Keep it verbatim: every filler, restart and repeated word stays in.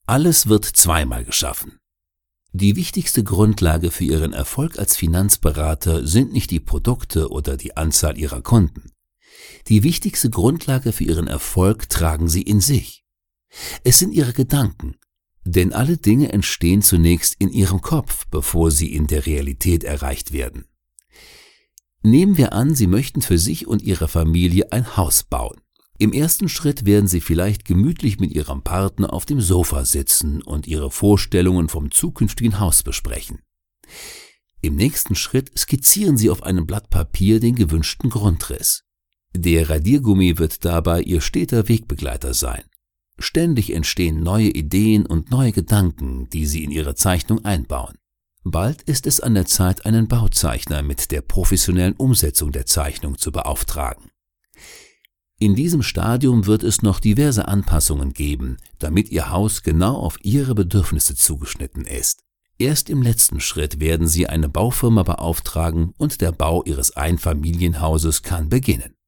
Alles wird zweimal geschaffen. Die wichtigste Grundlage für Ihren Erfolg als Finanzberater sind nicht die Produkte oder die Anzahl Ihrer Kunden. Die wichtigste Grundlage für Ihren Erfolg tragen Sie in sich. Es sind Ihre Gedanken, denn alle Dinge entstehen zunächst in Ihrem Kopf, bevor sie in der Realität erreicht werden. Nehmen wir an, Sie möchten für sich und Ihre Familie ein Haus bauen. Im ersten Schritt werden Sie vielleicht gemütlich mit Ihrem Partner auf dem Sofa sitzen und Ihre Vorstellungen vom zukünftigen Haus besprechen. Im nächsten Schritt skizzieren Sie auf einem Blatt Papier den gewünschten Grundriss. Der Radiergummi wird dabei Ihr steter Wegbegleiter sein. Ständig entstehen neue Ideen und neue Gedanken, die Sie in Ihre Zeichnung einbauen. Bald ist es an der Zeit, einen Bauzeichner mit der professionellen Umsetzung der Zeichnung zu beauftragen. In diesem Stadium wird es noch diverse Anpassungen geben, damit Ihr Haus genau auf Ihre Bedürfnisse zugeschnitten ist. Erst im letzten Schritt werden Sie eine Baufirma beauftragen und der Bau Ihres Einfamilienhauses kann beginnen.